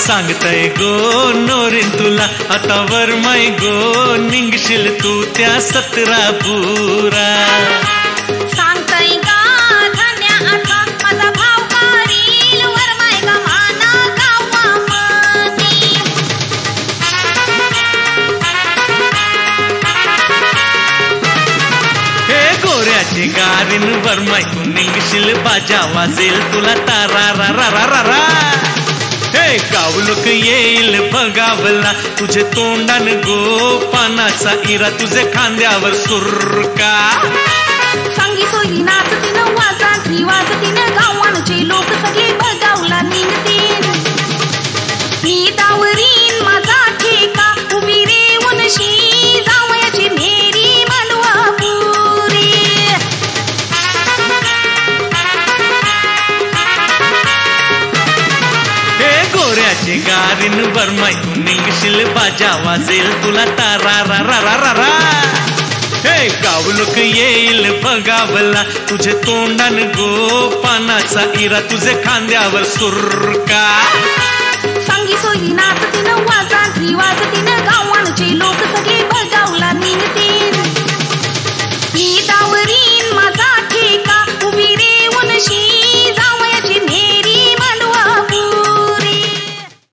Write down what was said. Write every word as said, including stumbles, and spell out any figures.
सांगतय गो नोरीन तुला आता वर माय गो निघशील तू त्या सतरा पुरा सांगतय का धान्या आता माझा भाव करील वर माय ग माना गावामधी हे गोऱ्याची गारीन वर माय तू निघशील बाजा वाजेल तुला तारा रा रा रा रा रा हे गावलोक येईल बघावला तुझे तोंडान गो पानाचा इरा तुझे खांद्यावर सुरका सांगी सोयी नाचतीन वाजती वाजतीन गावांचे लोक सगळे बघावला निघतीन मी दावरीन माझा ठेका उभी रे उनशी जावयाची मेरी मालवा पुरी गोऱ्याची गारीन वर माय तू निघशील बाजा वाजेल तुला तारा रा रा रा रा रा हे गावलोक येईल बघावला तुझे तोंडान गो पानाचा इरा तुझे खांद्यावर सुरका सांगी सोयी नाचतीन वाजती वाजतीन गावांचे लोक सगळे